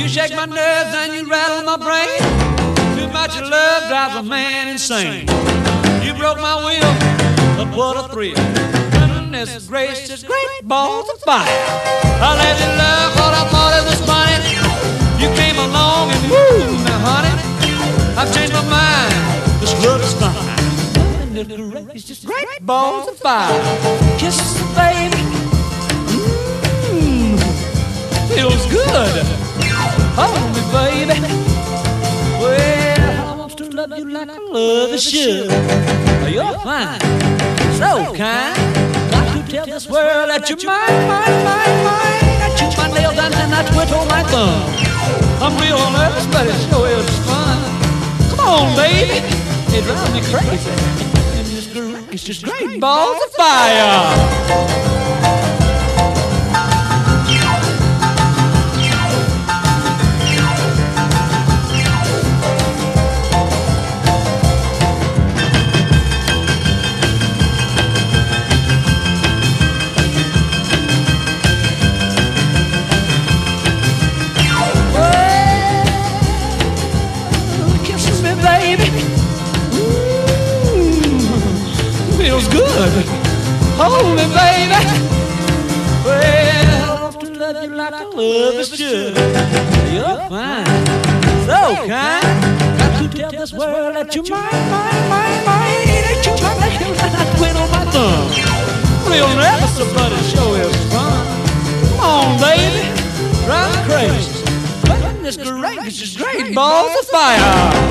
shake my nerves and you rattle my brain. Too much of love drives a man insane. You broke my will, but what a thrill. Goodness gracious, great balls of fire. I let you love what I thought it was funny. You came along and woo, now honey, I've changed my mind. This love is fine. Goodness gracious, great balls of fire. Kisses, baby, feels good. Hold me, baby. Well, I want to love you like I love you should. You're fine, so kind. Got to tell this world that you're mine, mine, mine, mine. I chew my nails down and I twiddle my thumb. I'm real nervous, but it sure is fun. Come on, baby, it drives me crazy. It's just great balls of fire. Feels good. Hold me, baby. Well, I want to love you like I love you should. You're fine, so kind. Got to tell this world that you're mine, mine, mine, mine. Ain't you my nails and I twiddle my thumb. Real nervous, but it sure is fun. Come on, baby, drive me crazy. Goodness gracious, great balls of fire.